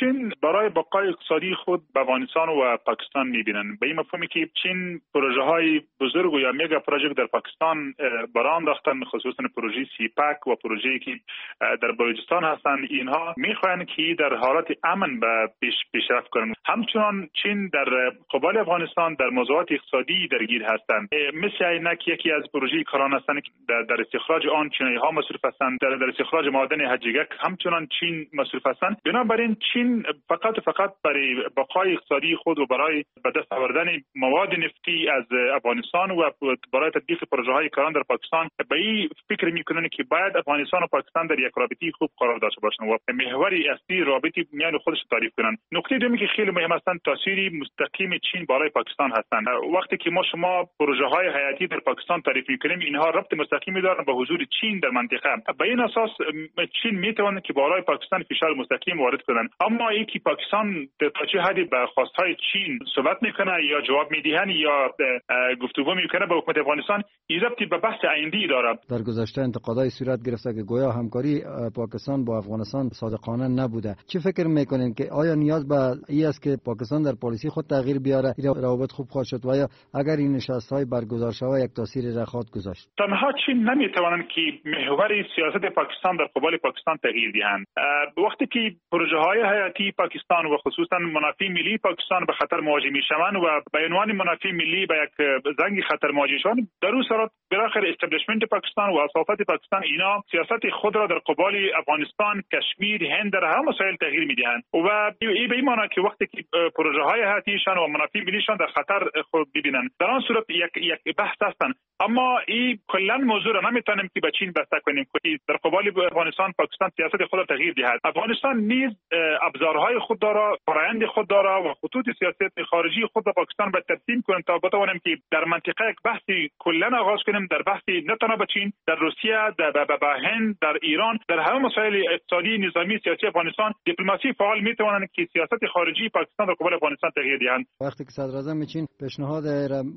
چین برای بقای اقتصادی خود به افغانستان و پاکستان می‌بینند. به این مفهومی که چین پروژه‌های بزرگ و یا میگا پروژه در پاکستان برآ انداختن، خصوصا پروژه سیپک و پروژه‌ای که در بلوچستان هستند، اینها می‌خواهند که در حالت امن به پیشرفت کنند. همچنان چین در قبال افغانستان در موضوعات اقتصادی درگیر هستند. مثل اینک یکی از پروژه کاران هستند که در استخراج آن چینی‌ها مصرف هستند، در استخراج معادن حجیگک همچنان چین مصرف هستند. بنابراین چین فقط برای بقای اقتصادی خود و برای به دست آوردن مواد نفتی از افغانستان و برای تطبیق پروژه‌های کاران در پاکستان به این فکر می‌کنند که باید افغانستان و پاکستان در یک رابطه خوب قرار داشته باشند و محور اصلی رابطه میان خودش تعریف کنند. نکته دومی که خیلی مهم است تاثیر مستقیم چین برای پاکستان هستند. وقتی که شما پروژه‌های حیاتی در پاکستان تعریف می‌کنیم، اینها ربط مستقیمی دارند به حضور چین در منطقه. به این اساس چین می‌تواند که برای پاکستان فشار مستقیم وارد کنند. اما اینکه پاکستان تا چه حدی به خواست‌های چین صحبت می‌کنه یا جواب می‌دهند یا گفتگو می‌کنه با حکومت افغانستان، این ربطی به بحث آینده‌ای دارد. در گذشته انتقادهای صورت گرفته که گویا همکاری پاکستان با افغانستان صادقانه نبوده. چه فکر می‌کنین که آیا نیاز به این است که پاکستان در پالیسی خود تغییر بیاره، روابط خوب خواهد شد و یا اگر این نشست‌های برگزار شود یک تاثیر رخات گذاشت؟ تنها چین نمی‌توانند که محور سیاست پاکستان در قبال پاکستان تغییر دهند. وقتی که پروژه‌های حیاتی پاکستان و خصوصا منافع ملی پاکستان به خطر مواجه می‌شوند و به عنوان منافع ملی به یک زنگ خطر مواجه شوند، در اون صورت بالاخره استبلیشمنت پاکستان و اساسات پاکستان اینا سیاست خود را در قبال افغانستان، کشمیر، هند در هر مسائل تغییر می‌دهند و این به این معنی که وقتی که پروژه‌های حیاتیشان و منافع ملیشان در خطر خود ببینند، در آن صورت یک بحث هستند. اما این کلا موضوع را نمیتونیم که به چین بسته کنیم که در قبال افغانستان پاکستان سیاست خود را تغییر دهد. افغانستان نیز ابزارهای خود داره، فرآیند خود داره و خطوط سیاست خارجی خود را پاکستان باید ترسیم کنیم تا بتوانیم که در منطقه یک بحثی کلا آغاز کنیم، در بحثی نه تنها با چین، در روسیه، در هند، در ایران، در همه مسائل اقتصادی، نظامی، سیاسی افغانستان دیپلماسی فعال میتوانند که سیاست خارجی پاکستان در قبال افغانستان تغییر دهند. وقتی که صدر اعظم چین پیشنهاد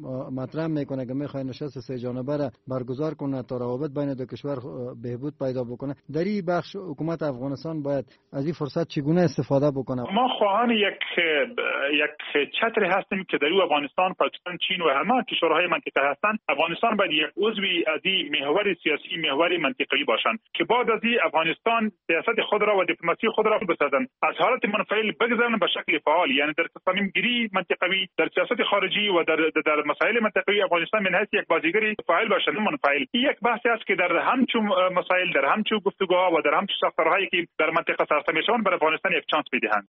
مطرح میکنه که میخواد نشست سه جانبه را برگزار کنه تا روابط بین دو کشور بهبود پیدا بکنه، در این بخش حکومت افغانستان باید از این فرصت چگونه استفاده بکنه؟ ما خواهان یک چتر هستیم که در افغانستان، پاکستان، چین و همه کشورهای منطقه هستند. افغانستان باید یک عضوی از این محور سیاسی، محور منطقه‌ای باشند که بعد از این افغانستان سیاست خود را و دیپلماسی خود را بسازند، از حالت منفعل بگذرند به شکل فعال، یعنی در تصمیم گیری منطقه‌ای، در سیاست خارجی و در مسائل منطقه‌ای افغانستان من حیث یک بازیگری فعال باشد، نه منفعل. این یک بحثی است که در همچون مسائل، در همچون گفتگوها و در همچون ساختارهایی که در منطقه ساخته میشوند، بر افغانستان یک چانس میدهند.